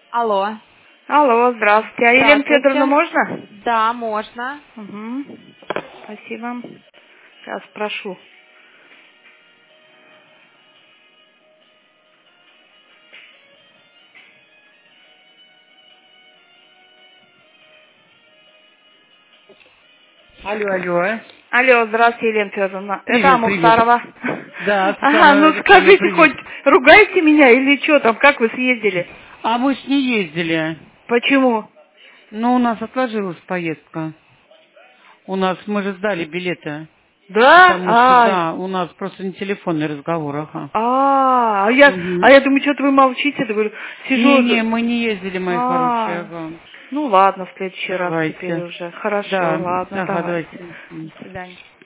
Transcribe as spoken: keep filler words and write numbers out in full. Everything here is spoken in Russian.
Алло. Алло, здравствуйте. А Елену Здравствуйте. Федоровну можно? Да, можно. Угу. Спасибо. Сейчас прошу. Алло, алло. Алло, здравствуйте, Елена Федоровна. Это Привет, привет. Мухтарова. Да, Ага, Светлана ну Александровна, скажите, привет. хоть ругаете меня или что там, как вы съездили? А мы ж не ездили. Почему? Ну, у нас отложилась поездка. У нас, мы же сдали билеты. Да? Потому что, А, да, у нас просто не телефонный разговор, ага. а, а я, а Угу. я думаю, что-то вы молчите, да говорю, Не-не, сижу. мы не ездили, мои хорошие, А, ага. ну ладно, в следующий раз теперь Давайте. уже. Хорошо, Да, ладно, ага, давайте. давайте. До свидания.